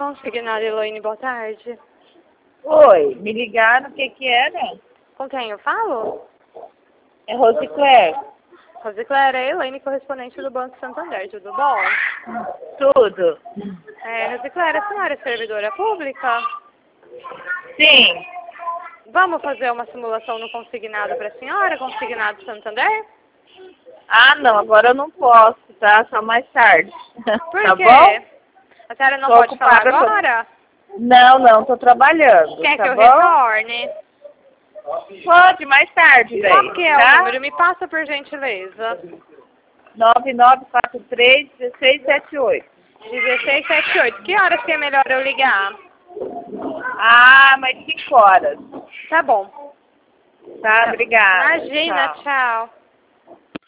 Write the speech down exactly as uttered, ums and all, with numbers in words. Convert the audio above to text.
Consignado, Elaine, boa tarde. Oi, me ligaram, o que que era? Com quem eu falo? É Rosicler. Rosicler, é Elaine, correspondente do Banco Santander, tudo bom? Tudo. É, Rosicler, a senhora é servidora pública? Sim. Vamos fazer uma simulação no consignado para a senhora, consignado Santander? Ah, não, agora eu não posso, tá? Só mais tarde. Por Tá quê? bom? A senhora não Tô pode falar ocupada, tô- agora? Não, não, tô trabalhando, Quer tá que eu bom? retorne? Pode, mais tarde, Qual daí, que é o tá? número? Me passa por gentileza. nove nove quatro três, um seis sete oito. dezesseis setenta e oito. Que horas que é melhor eu ligar? Ah, mais cinco horas. Tá bom. Tá, obrigada. Imagina, Tchau. tchau.